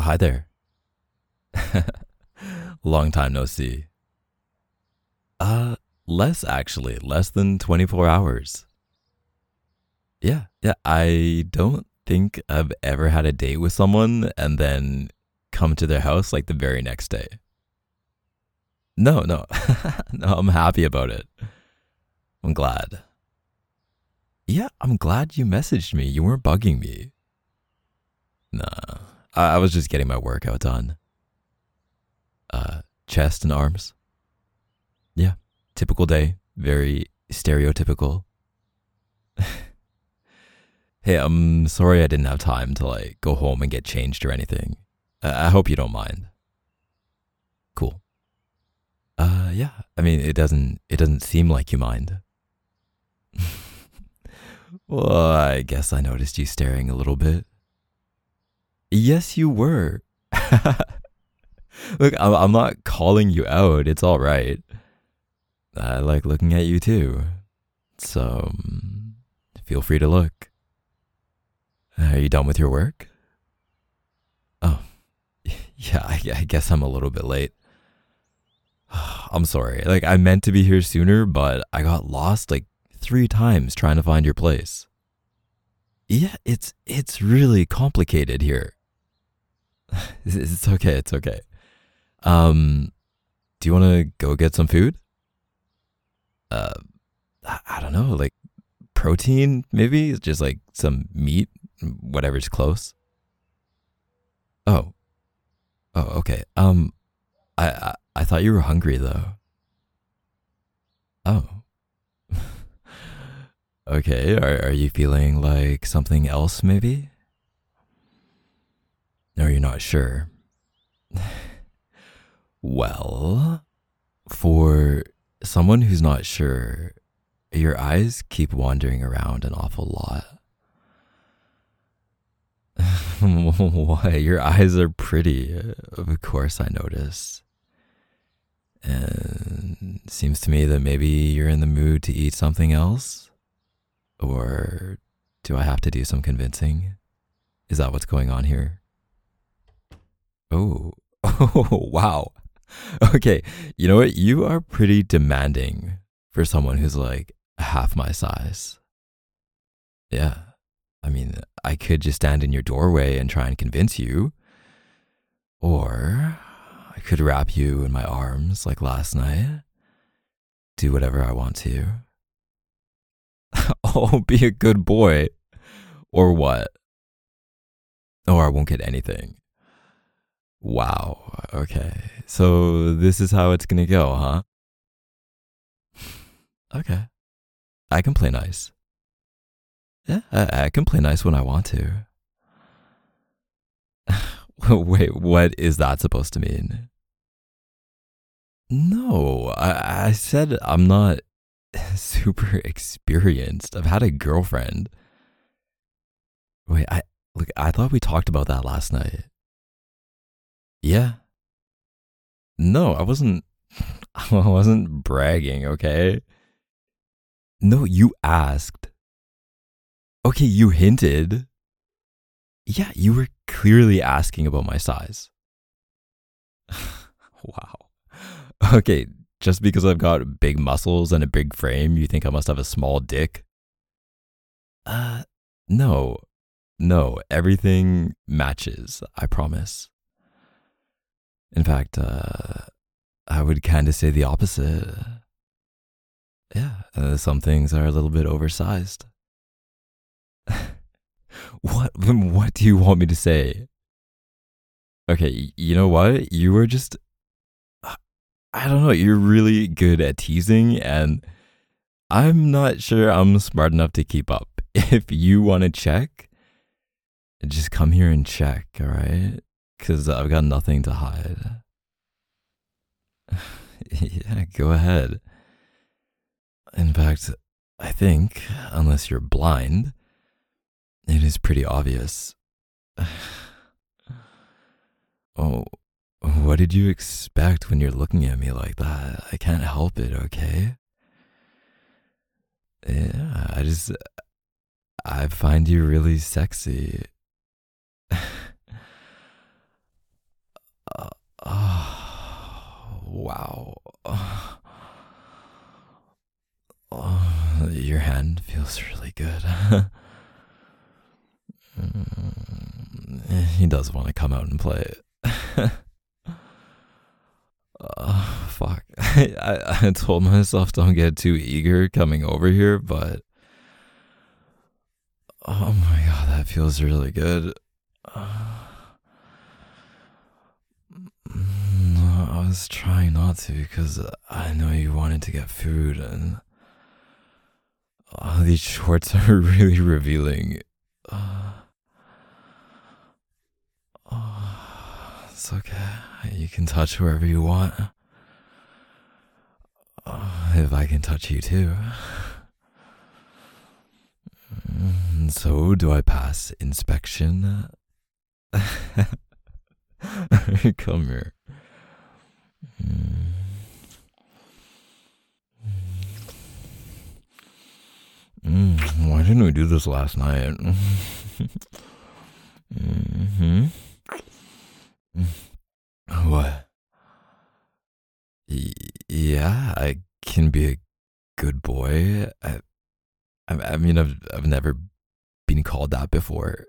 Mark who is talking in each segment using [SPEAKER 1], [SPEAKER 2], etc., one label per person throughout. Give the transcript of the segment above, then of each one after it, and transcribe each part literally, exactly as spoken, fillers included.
[SPEAKER 1] Hi there. Long time no see. Uh, Less actually, less than twenty-four hours. Yeah, yeah. I don't think I've ever had a date with someone and then come to their house like the very next day. No, no. No, I'm happy about it. I'm glad. Yeah, I'm glad you messaged me. You weren't bugging me. Nah, I, I was just getting my workout done. Uh, Chest and arms. Yeah, typical day. Very stereotypical. Hey, I'm sorry I didn't have time to like go home and get changed or anything. I, I hope you don't mind. Cool. Uh, yeah. I mean, it doesn't. It doesn't seem like you mind. Well, I guess I noticed you staring a little bit. Yes, you were. Look, I'm, I'm not calling you out. It's all right. I like looking at you too. So, mm, feel free to look. Are you done with your work? Oh, yeah, I, I guess I'm a little bit late. I'm sorry. Like, I meant to be here sooner, but I got lost like three times trying to find your place. Yeah, it's it's really complicated here. It's it's okay. It's okay. Um, do you want to go get some food? Uh, I, I don't know, like protein, maybe just like some meat, whatever's close. Oh, oh, okay. Um, I I, I thought you were hungry though. Oh, okay. Are are you feeling like something else maybe? Or you're not sure? Well, for someone who's not sure, your eyes keep wandering around an awful lot. Why? Your eyes are pretty. Of course, I notice. And it seems to me that maybe you're in the mood to eat something else? Or do I have to do some convincing? Is that what's going on here? Oh, oh, wow. Okay, you know what? You are pretty demanding for someone who's like half my size. Yeah. I mean, I could just stand in your doorway and try and convince you, or I could wrap you in my arms like last night, do whatever I want to. Oh, be a good boy. Or what? Or I won't get anything. Wow. Okay. So this is how it's gonna go, huh? Okay. I can play nice. Yeah, I, I can play nice when I want to. Wait, what is that supposed to mean? No, I, I said I'm not super experienced. I've had a girlfriend. Wait, I look. I thought we talked about that last night. Yeah. No, I wasn't. I wasn't bragging. Okay. No, you asked. Okay, you hinted. Yeah, you were clearly asking about my size. Wow. Okay, just because I've got big muscles and a big frame, you think I must have a small dick? Uh, no. No, everything matches, I promise. In fact, uh, I would kind of say the opposite. Yeah, uh, some things are a little bit oversized. What what do you want me to say? Okay, you know what? You were just I don't know, you're really good at teasing and I'm not sure I'm smart enough to keep up. If you want to check, just come here and check, all right? Cuz I've got nothing to hide. Yeah, go ahead. In fact, I think unless you're blind, it is pretty obvious. Oh, what did you expect when you're looking at me like that? I can't help it, okay? Yeah, I just, I find you really sexy. wow. Oh, oh, your hand feels really good. He does want to come out and play. Uh, fuck. I, I told myself don't get too eager coming over here, but oh my god, that feels really good. Uh, I was trying not to because I know you wanted to get food, and oh, these shorts are really revealing. Uh, oh, it's okay. You can touch whoever you want. Uh, if I can touch you too. So, do I pass inspection? Come here. Mm, why didn't we do this last night? Mm-hmm. What? Y- yeah, I can be a good boy. I, I, I mean, I've I've never been called that before.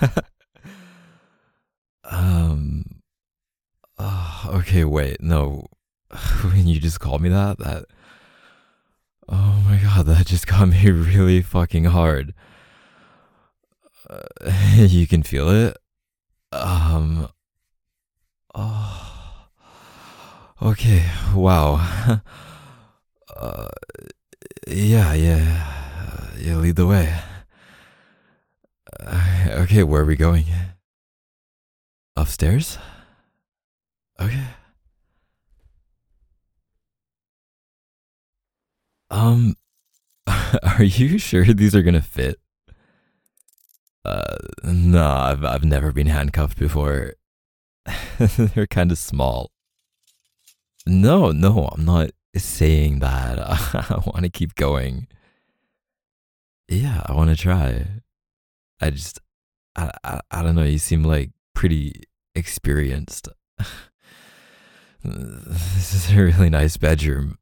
[SPEAKER 1] um. Uh, okay, wait. No, when you just called me that, that. Oh my god, that just got me really fucking hard. Uh, you can feel it. Um. Oh. Okay. Wow. Uh. Yeah. Yeah. Yeah. Lead the way. Uh, okay. Where are we going? Upstairs. Okay. Um. Are you sure these are gonna fit? Uh. Nah. I've I've never been handcuffed before. They're kind of small. No, no, I'm not saying that. I want to keep going. Yeah, I want to try. I just, I, I, I don't know. You seem like pretty experienced. This is a really nice bedroom.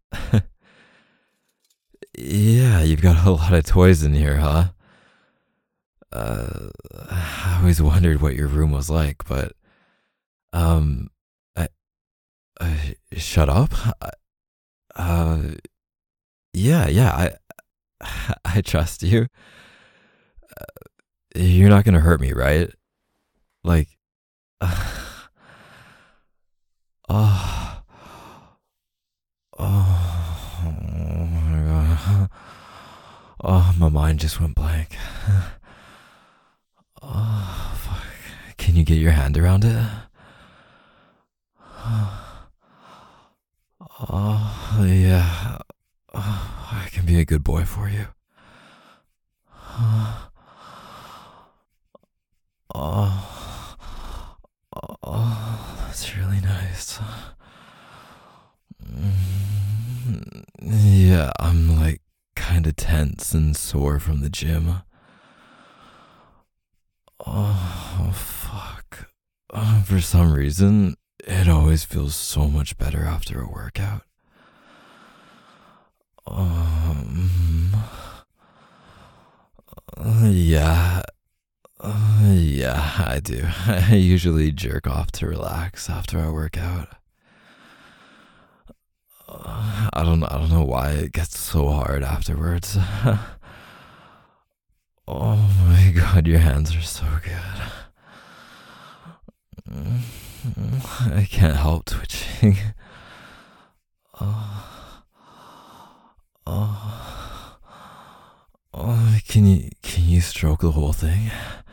[SPEAKER 1] Yeah, you've got a lot of toys in here, huh? Uh, I always wondered what your room was like, but um, I, I shut up. I, uh, yeah, yeah, I, I trust you. You're not gonna hurt me, right? Like, uh, oh, oh, oh my god. Oh, my mind just went blank. Oh, fuck. Can you get your hand around it? Oh, yeah. Oh, I can be a good boy for you. Oh, oh, oh, that's really nice. Mm, yeah, I'm like kind of tense and sore from the gym. Oh, fuck. Uh, for some reason, it always feels so much better after a workout. Um, uh, yeah, uh, yeah, I do. I usually jerk off to relax after I work out. Uh, I don't, I don't know why it gets so hard afterwards. Oh my god, your hands are so good. I can't help twitching. Oh, oh, oh, can you can you stroke the whole thing?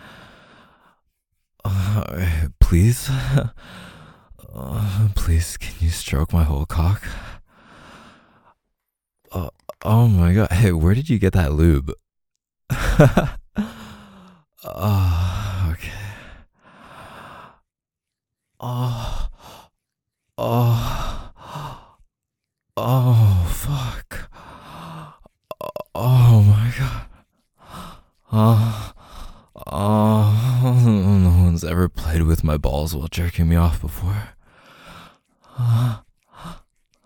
[SPEAKER 1] Uh, please, uh, please, can you stroke my whole cock? Uh, oh my god, hey, where did you get that lube? Oh, okay. Oh, oh, oh, fuck. Oh my god. Oh, oh, no one's ever played with my balls while jerking me off before. Oh,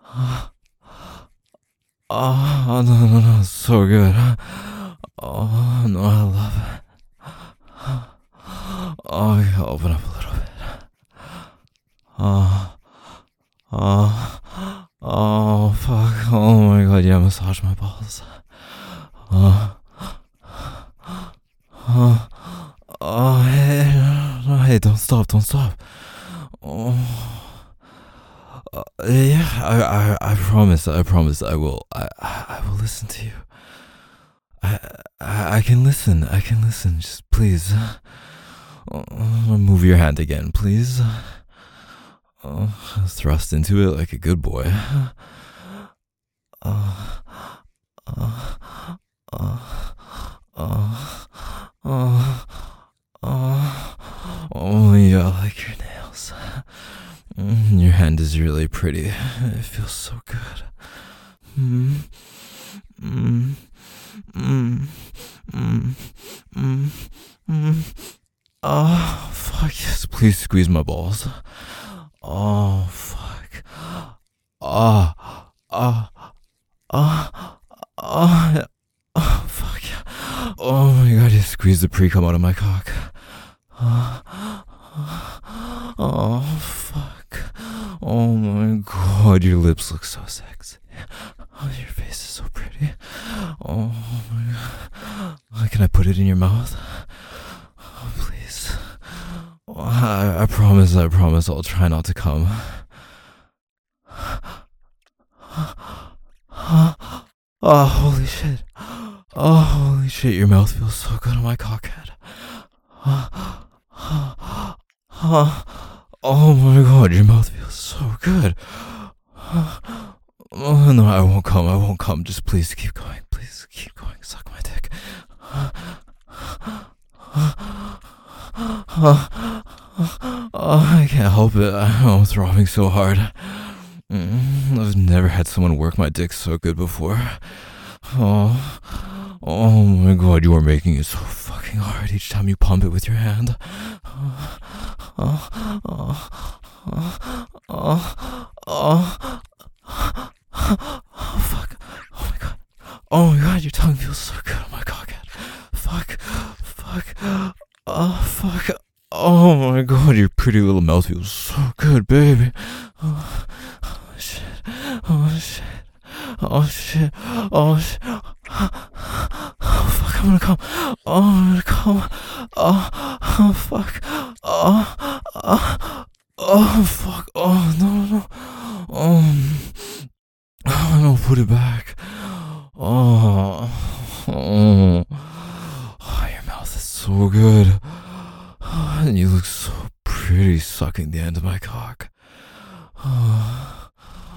[SPEAKER 1] Oh, no, no, no, it's so good. Oh, no, I love it. Oh, yeah, open up a little bit. Oh, oh, oh, fuck. Oh my god, yeah, massage my balls. Oh, oh, oh, hey, no, no, hey, don't stop, don't stop. Oh. Uh, yeah, I, I, I promise, I promise, I will, I, I will listen to you. I, I, I can listen, I can listen. Just please, uh, move your hand again, please. Uh, thrust into it like a good boy. Uh, uh, uh, uh, uh, uh, oh yeah, I like your nails. Mm, your hand is really pretty. It feels so good. Mm, mm, mm, mm, mm, mm. Oh, fuck yes. Please squeeze my balls. Oh, fuck. Oh, oh, oh, oh, oh, fuck yeah. Oh my god, you squeezed the pre-cum out of my cock. Oh, oh, fuck. Oh my god, your lips look so sexy. Oh, your face is so pretty. Oh my god. Can I put it in your mouth? Oh, please. Oh, I, I promise, I promise I'll try not to come. Oh, holy shit. Oh, holy shit, your mouth feels so good on my cockhead. Oh, oh, oh, oh my god, your mouth feels so good. Oh, no, I won't come, I won't come. Just please keep going, please keep going. Suck my dick. Oh, I can't help it. I'm throbbing so hard. I've never had someone work my dick so good before. Oh, oh my god, you are making it so fucking hard each time you pump it with your hand. Oh, oh, oh, oh, oh, oh, oh, fuck. Oh my god. Oh my god, your tongue feels so good on my cockhead. Fuck, fuck, oh, fuck. Oh my god, your pretty little mouth feels so good, baby. Oh, oh shit, oh shit, oh shit, oh shit. Oh fuck, I'm gonna come. Oh, I'm gonna come. Oh, oh fuck. Oh, oh, oh fuck. Oh no, no, no. Um, I'm gonna put it back. Oh, oh, oh, your mouth is so good. Oh, and you look so pretty sucking the end of my cock. Oh,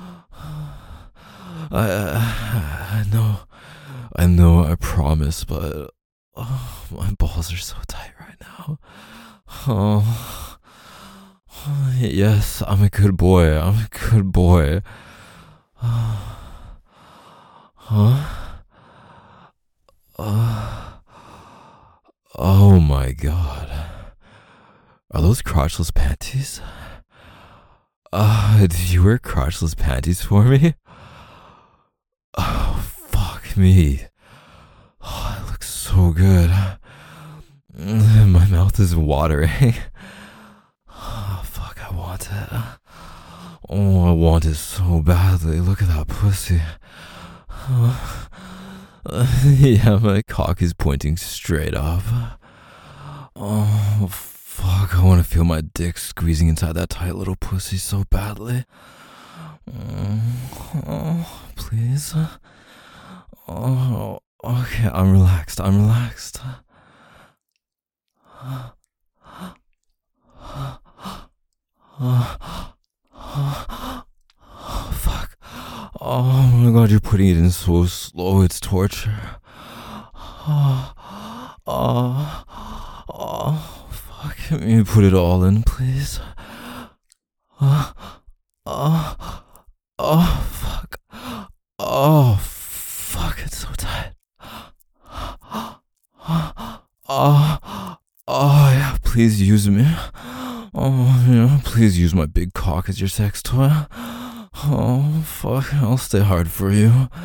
[SPEAKER 1] I, I, I know, I know, I promise, but oh, my balls are so tight right now. Oh, oh, yes, I'm a good boy. I'm a good boy. Oh, huh? Uh, oh my god. Are those crotchless panties? Uh, did you wear crotchless panties for me? Oh, fuck me. Oh, it looks so good. My mouth is watering. Oh, fuck, I want it. Oh, I want it so badly. Look at that pussy. Oh, yeah, my cock is pointing straight up. Oh, fuck, I want to feel my dick squeezing inside that tight little pussy so badly. Oh, oh please. Oh, okay, I'm relaxed, I'm relaxed. Oh, fuck. Oh my god, you're putting it in so slow, it's torture. Oh, oh, oh, fuck. Can you put it all in, please? Oh, oh, oh, fuck. Oh, fuck, it's so tight. Oh, oh, oh, yeah, please use me. Oh, yeah, please use my big cock as your sex toy. Oh, fuck, I'll stay hard for you.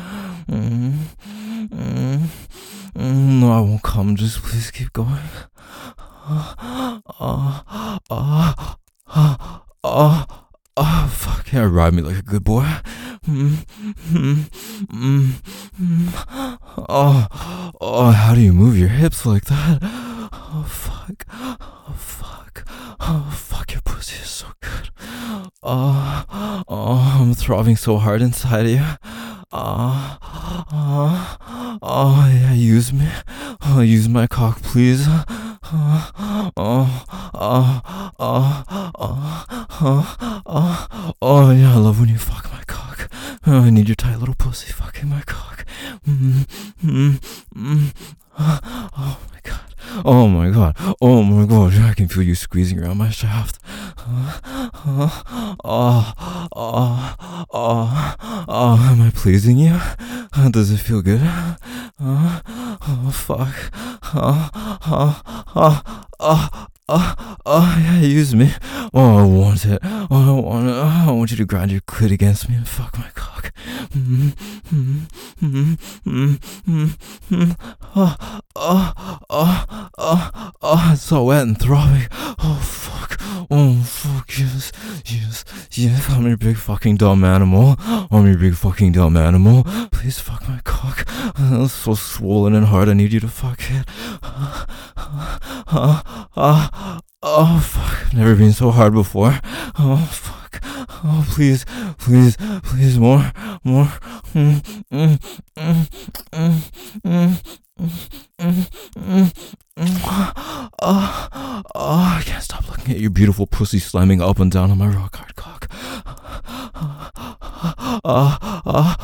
[SPEAKER 1] mm, mm, mm, no, I won't come. Just please keep going. Uh, uh, uh, uh, uh, uh, fuck, yeah, ride me like a good boy. Mm, mm, mm, mm. Oh, oh, how do you move your hips like that? Oh, fuck. Oh, fuck. Oh, fuck, your pussy is so good. Oh, oh, I'm throbbing so hard inside of you. Oh, oh, oh, yeah, use me. Oh, use my cock, please. Oh, oh, oh, oh, oh, oh, oh, oh, yeah, I love when you fuck my cock. Oh, I need your tight little pussy fucking my cock. Mm, mm, mm. Oh my god. Oh my god. Oh my god. I can feel you squeezing around my shaft. Oh, oh, oh, oh, oh, oh, am I pleasing you? Does it feel good? Oh, oh fuck. Oh, oh, oh, oh, oh, oh, yeah, use me. Oh, I want it. Oh, I want it. Oh, I want you to grind your clit against me and fuck my cock. Mm, mm, mm, mm, mm, mm. Oh, oh, oh, oh, oh, it's so wet and throbbing. Oh, fuck. Oh, fuck, yes, yes, yes. I'm your big fucking dumb animal. I'm your big fucking dumb animal. Please fuck my cock. It's so swollen and hard. I need you to fuck it. Oh, oh, oh, oh, fuck. I've never been so hard before. Oh, fuck. Oh, please, please, please, more, more. Mm, mm, mm, mm, mm, mm, mm, mm. Oh, oh, I can't stop looking at your beautiful pussy slamming up and down on my rock hard cock. Oh, oh, oh,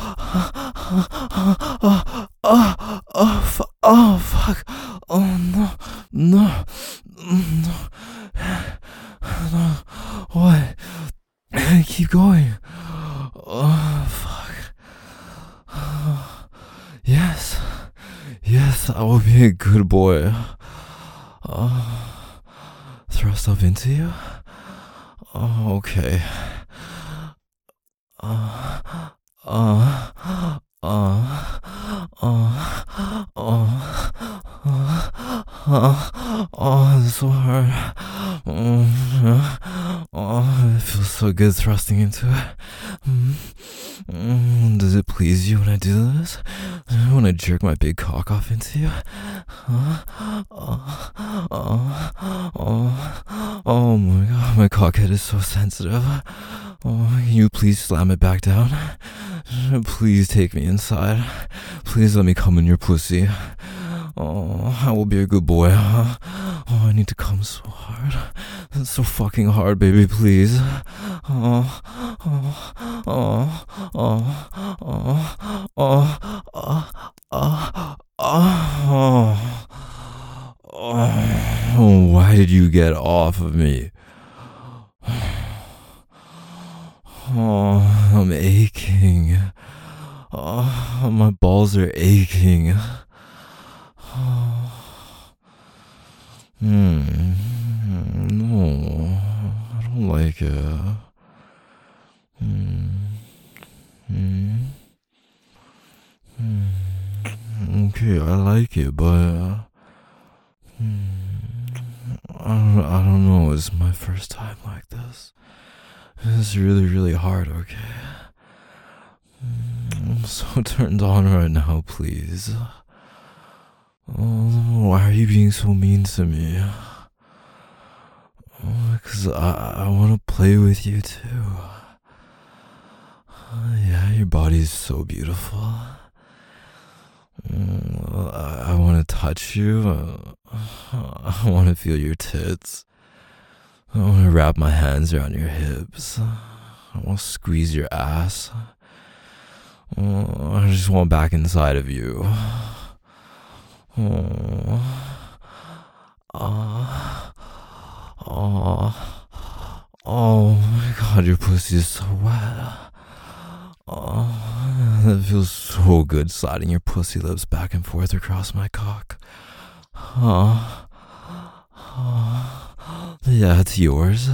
[SPEAKER 1] oh, oh, oh, fu- oh, fuck. Oh, no, no, no, no, what? Keep going. Oh, fuck. Oh, yes, yes, I will be a good boy. Oh, thrust up into you? Oh, okay. Uh, uh, uh, uh, uh, uh, uh, oh, it's so hard. Oh, oh, it feels so good thrusting into it. Mm, mm, does it please you when I do this? When I jerk my big cock off into you? Huh? Oh, oh, oh, oh my god, my cockhead is so sensitive. Oh, can you please slam it back down? Please take me inside. Please let me come in your pussy. Oh, I will be a good boy, huh? Oh, I need to come so hard. It's so fucking hard, baby, please. Oh, oh, oh, oh, oh, oh, oh, oh, oh, oh, why did you get off of me? Oh, I'm aching. Oh, my balls are aching. Oh. Hmm. No, I don't like it. Hmm. Hmm. Hmm. Okay, I like it, but uh, hmm. I don't. I don't know. It's my first time like this. It's really, really hard. Okay. I'm so turned on right now. Please. Oh, why are you being so mean to me? Oh, cause I I want to play with you too. Oh, yeah, your body's so beautiful. Oh, I, I want to touch you. I want to feel your tits. I want to wrap my hands around your hips. I want to squeeze your ass. Oh, I just want back inside of you. Oh, oh, oh, oh my god, your pussy is so wet. Oh, that feels so good sliding your pussy lips back and forth across my cock. Oh, oh, yeah, it's yours.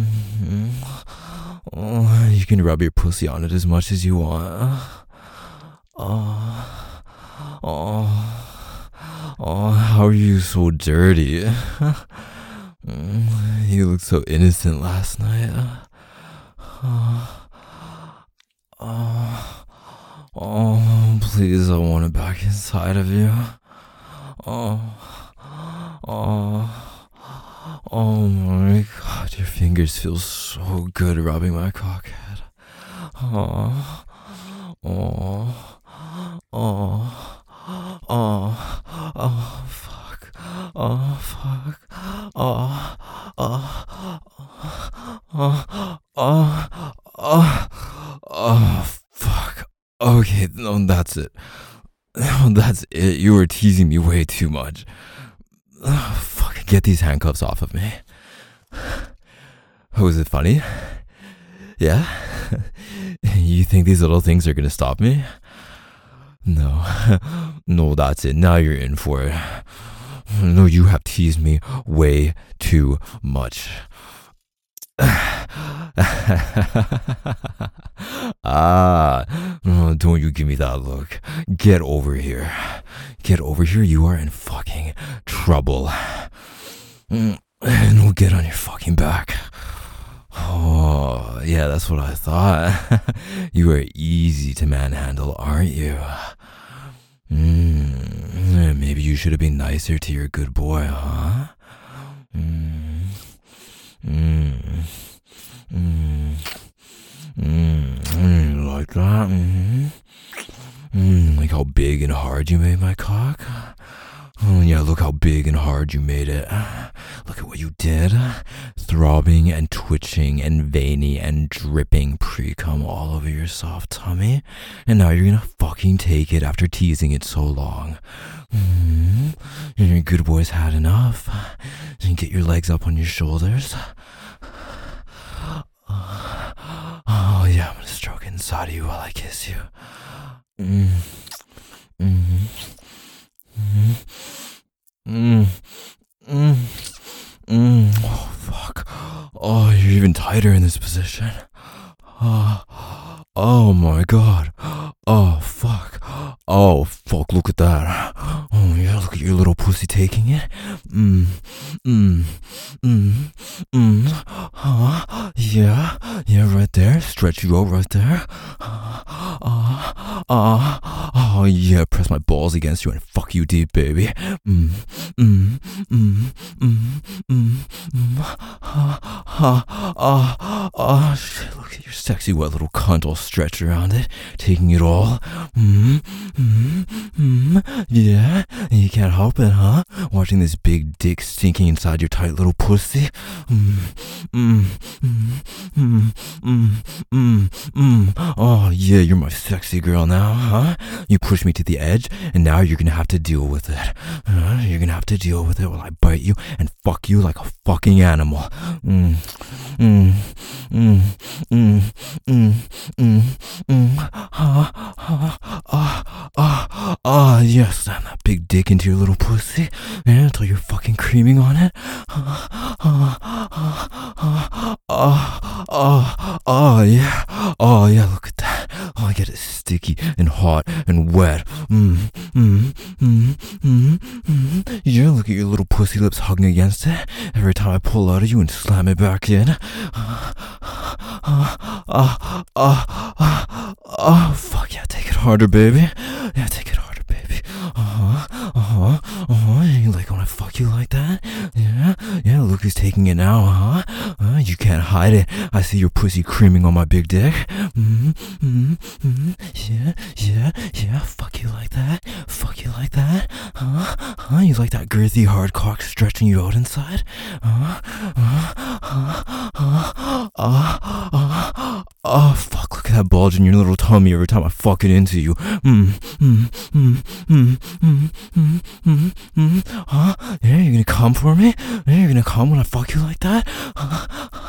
[SPEAKER 1] Mm-hmm. Oh, you can rub your pussy on it as much as you want. Oh, oh, oh, how are you so dirty? Mm, you looked so innocent last night. Oh, oh, oh, please, I want it back inside of you. Oh, oh, oh my god, your fingers feel so good rubbing my cockhead. Oh, oh, oh, oh, oh, fuck. Oh, fuck. Oh, oh, oh, oh, oh, oh, fuck. Okay, no, that's it. That's it. You were teasing me way too much. Oh, fuck, get these handcuffs off of me. Oh, is it funny? Yeah? You think these little things are gonna stop me? No. No, that's it. Now you're in for it. No, you have teased me way too much. Ah, don't you give me that look. Get over here. Get over here. You are in fucking trouble. And we'll get on your fucking back. Oh, yeah, that's what I thought. You are easy to manhandle, aren't you? Mm, maybe you should have been nicer to your good boy, huh? Mm, mm, mm, mm, mm, like that? Mm, mm, like how big and hard you made my cock? Oh, yeah, look how big and hard you made it. Look at what you did. Throbbing and twitching and veiny and dripping pre-cum all over your soft tummy. And now you're gonna fucking take it after teasing it so long. Mm-hmm. And your good boy's had enough. And get your legs up on your shoulders. Oh, yeah, I'm gonna stroke inside of you while I kiss you. Mm. Mm-hmm. Mm, mm, mm, mm. Oh, fuck. Oh, you're even tighter in this position. Oh, oh my god. Oh, fuck. Oh, fuck, look at that. Oh, yeah, look at your little pussy taking it. Mm, mm, mm, mm. Huh? Yeah, yeah, right there. Stretch you out right there. Uh, uh, oh, yeah, press my balls against you and fuck you deep, baby. Mm, mm, mm, mm, mm, mm. Uh, uh, uh, uh, shit, look at your sexy wet little cunt all stretched around it, taking it all. Mm, mm, mm, yeah, you can't help it, huh? Watching this big dick sinking inside your tight little pussy. Mm, mm, mm, mm, mm, mm, mm. Oh, yeah, you're my sexy girl now, huh? You pushed me to the edge, and now you're gonna have to deal with it. Uh, you're gonna have to deal with it while I bite you and fuck you like a fucking animal. Mm, mm, mm, mm, mm, mm, mm. Ah, ah, ah, ah, ah, yeah, slam that big dick into your little pussy, yeah, until you're fucking creaming on it. Ah, ah, ah, ah, ah, ah, ah, yeah. Oh, yeah, look at that. Oh, I get it sticky and hot and wet. Mm, mm, mm, mm, mm. Yeah, look at your little pussy lips hugging against it every time I pull out of you and slam it back in. Ah, ah, ah, ah, ah, ah, fuck yeah, take it harder, baby. Yeah, take it harder, baby. Uh-huh, uh-huh, uh-huh. You like when I fuck you like that? Yeah, yeah, look who's taking it now, huh? Uh, you can't hide it. I see your pussy creaming on my big dick. Mm-hmm, mm-hmm, mm-hmm. Yeah, yeah, yeah, fuck you like that. Fuck you like that. Huh? Huh? You like that girthy hard cock stretching you out inside? Uh, uh, uh, uh, uh, uh, oh, fuck, look at that bulge in your little tummy every time I fuck it into you. Mm, mm, mm, mm, mm, mm, mm, mm. Huh? Yeah, you're gonna come for me? Yeah, you're gonna come when I fuck you like that? Uh,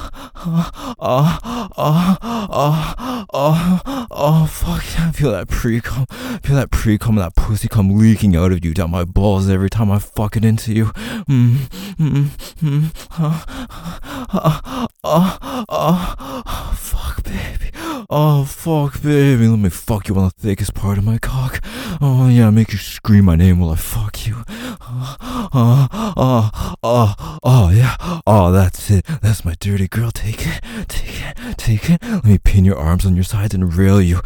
[SPEAKER 1] uh, uh, uh, uh, uh, oh, fuck, I feel that pre-cum, feel that pre-cum and that pussy cum leaking out of you down my balls every time I fuck it into you. Mm, mm, mm, uh, uh, uh, uh, uh, uh, fuck, baby. Oh, fuck, baby. Let me fuck you on the thickest part of my cock. Oh, yeah, make you scream my name while I fuck you. Oh, oh, oh, oh, oh, yeah. Oh, that's it. That's my dirty girl. Take it, take it, take it. Let me pin your arms on your sides and rail you.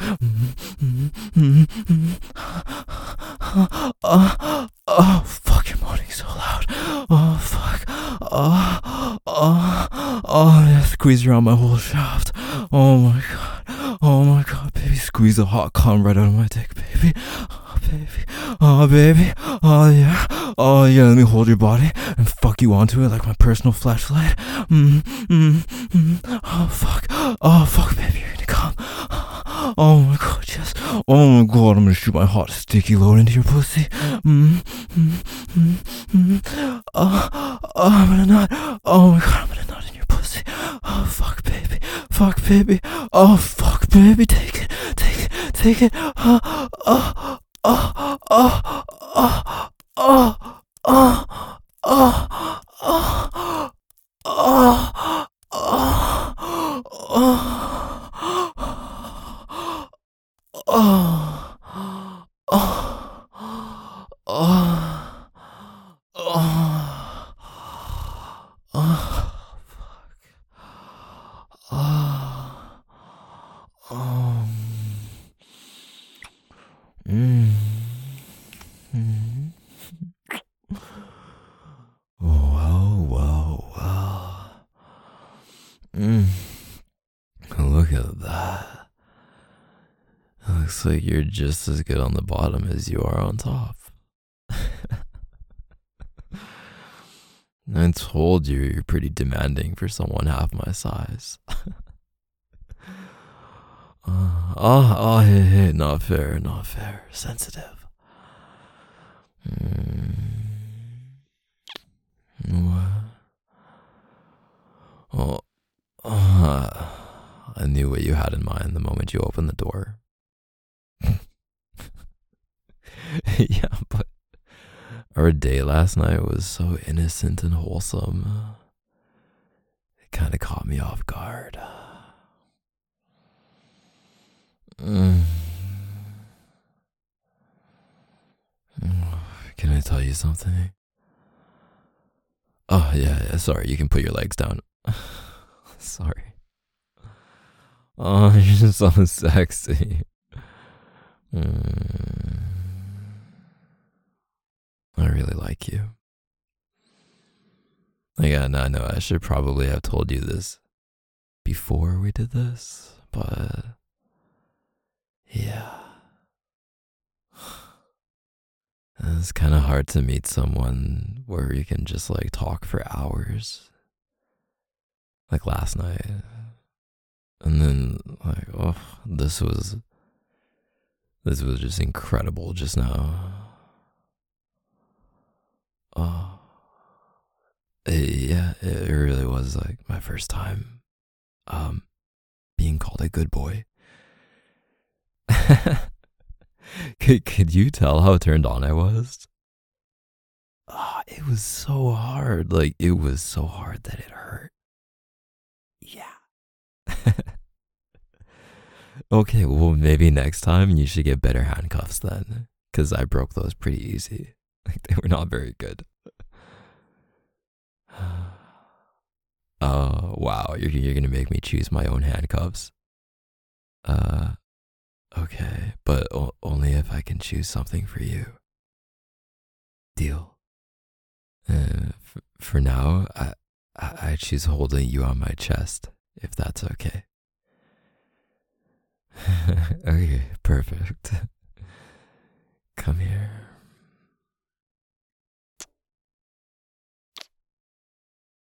[SPEAKER 1] Oh, oh, fuck, you're moaning so loud. Oh, fuck. Oh, oh, oh, yeah, squeeze around my whole shaft. Oh my god. Oh my god, baby. Squeeze the hot cum right out of my dick, baby. Oh, baby. Oh, baby. Oh, yeah. Oh, yeah. Let me hold your body and fuck you onto it like my personal flashlight. Mm, mm, mm. Oh, fuck. Oh, fuck, baby. You're gonna come. Oh my god, yes. Oh my god, I'm gonna shoot my hot sticky load into your pussy. Mm, mm, mm, mm. Oh, oh, I'm gonna nut. Oh my god, I'm gonna nut in your pussy. Oh, fuck, baby. Fuck, baby. Oh, fuck, baby. Take it, take it, take it. Oh, oh, oh, oh, oh, oh, oh, oh, oh, oh, oh, oh. Oh, oh, oh, oh, oh, fuck. Oh, um, mm, mm. Wow, wow, wow. Mm. Look at that. Looks like you're just as good on the bottom as you are on top. I told you you're pretty demanding for someone half my size. uh, oh, oh, hey, hey, not fair, not fair. Sensitive. Mm. Oh, uh, I knew what you had in mind the moment you opened the door. Yeah, but our day last night was so innocent and wholesome. It kind of caught me off guard. Mm. Can I tell you something? Oh, yeah, yeah, sorry, you can put your legs down. Sorry. Oh, you're so sexy. Mm. I really like you. Yeah, no, no, I should probably have told you this before we did this, but yeah. It's kind of hard to meet someone where you can just like talk for hours. Like last night. And then like, oh, this was this was just incredible just now. Oh, it, yeah, it really was like my first time um being called a good boy. could, could you tell how turned on I was? Ah, oh, it was so hard. Like, it was so hard that it hurt. Yeah. Okay, well, maybe next time you should get better handcuffs then. Because I broke those pretty easy. Like, they were not very good. Oh, wow. You're, you're going to make me choose my own handcuffs. Uh, okay. But o- only if I can choose something for you. Deal. Uh, f- for now, I, I, I choose holding you on my chest, if that's okay. Okay, perfect. Come here.